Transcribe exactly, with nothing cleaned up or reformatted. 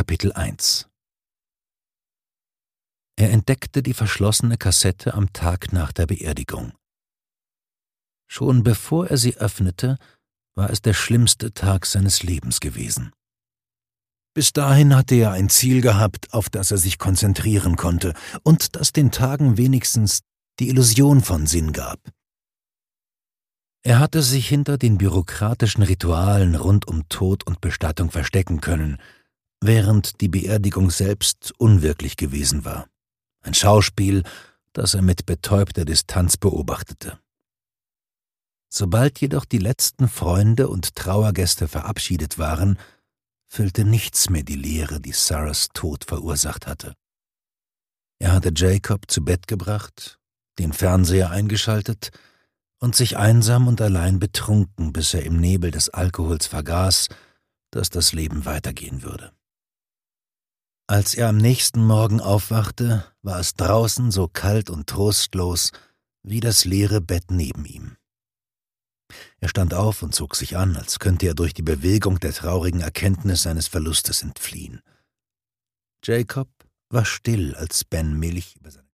Kapitel eins. Er entdeckte die verschlossene Kassette am Tag nach der Beerdigung. Schon bevor er sie öffnete, war es der schlimmste Tag seines Lebens gewesen. Bis dahin hatte er ein Ziel gehabt, auf das er sich konzentrieren konnte und das den Tagen wenigstens die Illusion von Sinn gab. Er hatte sich hinter den bürokratischen Ritualen rund um Tod und Bestattung verstecken können, während die Beerdigung selbst unwirklich gewesen war. Ein Schauspiel, das er mit betäubter Distanz beobachtete. Sobald jedoch die letzten Freunde und Trauergäste verabschiedet waren, füllte nichts mehr die Leere, die Sarahs Tod verursacht hatte. Er hatte Jacob zu Bett gebracht, den Fernseher eingeschaltet und sich einsam und allein betrunken, bis er im Nebel des Alkohols vergaß, dass das Leben weitergehen würde. Als er am nächsten Morgen aufwachte, war es draußen so kalt und trostlos wie das leere Bett neben ihm. Er stand auf und zog sich an, als könnte er durch die Bewegung der traurigen Erkenntnis seines Verlustes entfliehen. Jacob war still, als Ben Milch über seine